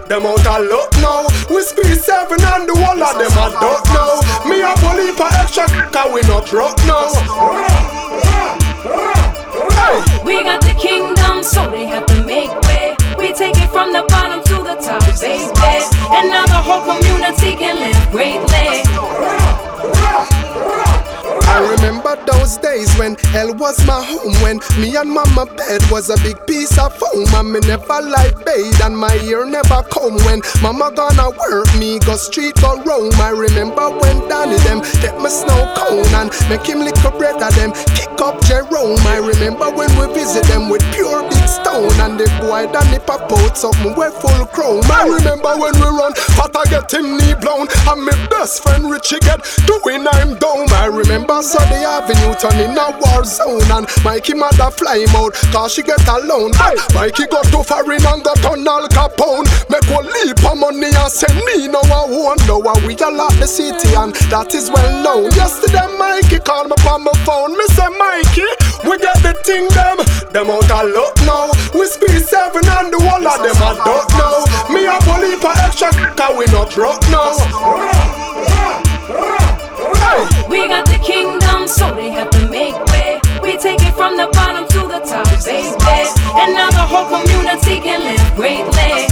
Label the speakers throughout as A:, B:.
A: them out of luck now. We squeeze 7 and the whole of them a duck now. Me a bully for extra cause we not broke now.
B: We got the kingdom, so they have to make way. We take it from the bottom to the top, baby. And now the whole community can live greatly.
A: I remember those days when hell was my home, when me and mama bed was a big piece of foam, and me never like bathe and my ear never comb. When mama gonna work, me go street go roam. I remember when Danny them get my snow cone and make him lick a bread of them, kick up Jerome. I remember when we visit them with pure big stone, and the boy Danny pop out something we full chrome. I remember when we run, Pata get him knee blown, and my best friend Richie get doing I'm down. I remember Sunday Avenue turn in a war zone, and Mikey mother fly him out cause she get alone. Mikey got to foreign and got on Al Capone. Make one leap of money and send me no one won't know. We all at the city and that is well known. Yesterday Mikey called me on my phone. Me say Mikey, we get the thing them out of luck now. We squeeze 7 and the whole of them a duck now. Me a bully for extra cause we not broke now.
B: We got the kingdom, so they have to make way. We take it from the bottom to the top, baby. And now the whole community can live greatly.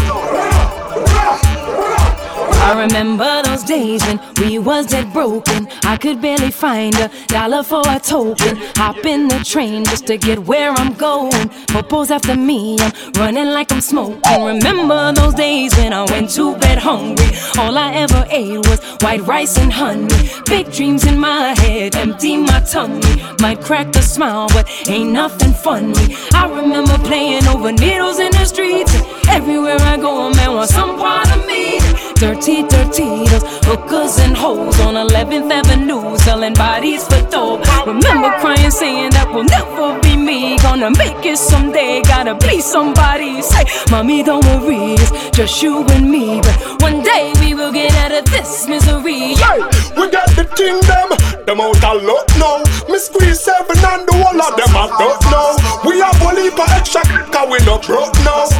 B: I remember those days when we was dead broken. I could barely find $1 for a token. Hop in the train just to get where I'm going. Popo's after me, I'm running like I'm smoking. Remember those days when I went to bed hungry. All I ever ate was white rice and honey. Big dreams in my head, empty my tummy. Might crack a smile, but ain't nothing funny. I remember playing over needles in the streets. Everywhere I go, a man wants some part of me. Dirty, those hookers and hoes on 11th Avenue, selling bodies for dope. Remember crying, saying that will never be me. Gonna make it someday, gotta be somebody. Say, mommy, don't worry, it's just you and me. But one day we will get out of this misery.
A: Hey, we got the thing them out of luck now. Me squeeze 7 and the whole of them a duck now. We a bully for extra cause we not broke now.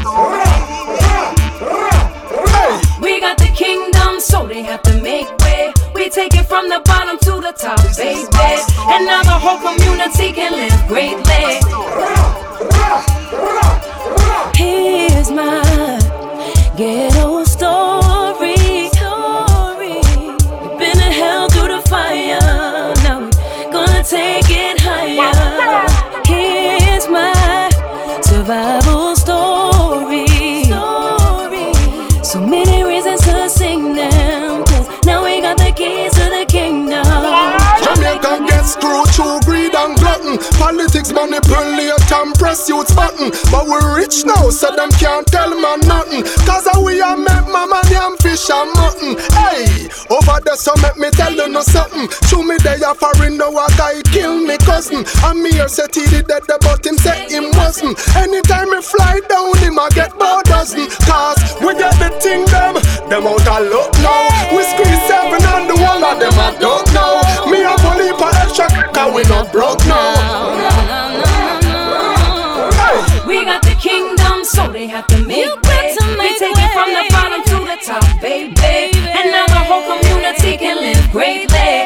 B: We got the kingdom, so they have to make way. We take it from the bottom to the top, baby. And now the whole community can live greatly. Here's my ghetto story. We've been in hell through the fire. Now we're gonna take it higher. Here's my survival story. So many reasons to sing them, cause now we got the keys to the kingdom.
A: Jamaica gets screwed through greed and glutton. Politics manipulate and press youth's button. But we're rich now, so them can't tell man nothing. Cause we a make mama yam fish and mutton. Hey, over there so make me tell you no something. Show me they a foreign now a guy kill me cousin. And me here said he did that but him said him wasn't. Anytime me fly down him I get about dozen. Cause we get the thing them out of luck now. We squeeze 7 and the whole of them a duck now. Me a bully for extra cause we not broke now.
B: We got the kingdom, so they have to make way. We take it from the bottom to the top, baby. And now the whole community can live greatly.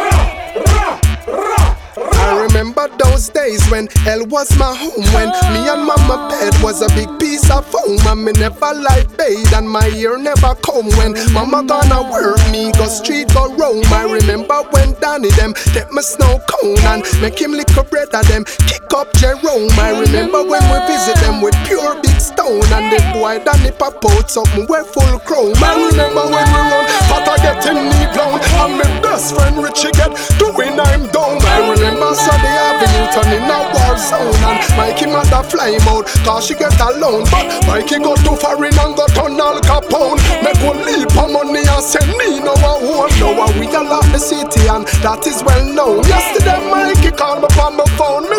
A: I remember those days when hell was my home, when me and mama bed was a big piece of foam, and me never like bathe and my ear never comb. When mama gonna work, me go street go roam. I remember when Danny them get my snow cone and make him lick a bread of them, kick up Jerome. I remember when we visit them with pure big stone, and the boy Danny pop out something we full chrome. I remember when we run, Pata get him knee blown, and my best friend Richie get doing I'm down. I remember Sunday Avenue turn in a war zone, and Mikey mother fly him out cause she get alone. But Mikey go to foreign and got on Al Capone. Make one leap of money and send me no one won't know. We all at the city and that is well known. Yesterday Mikey called me on my phone. Me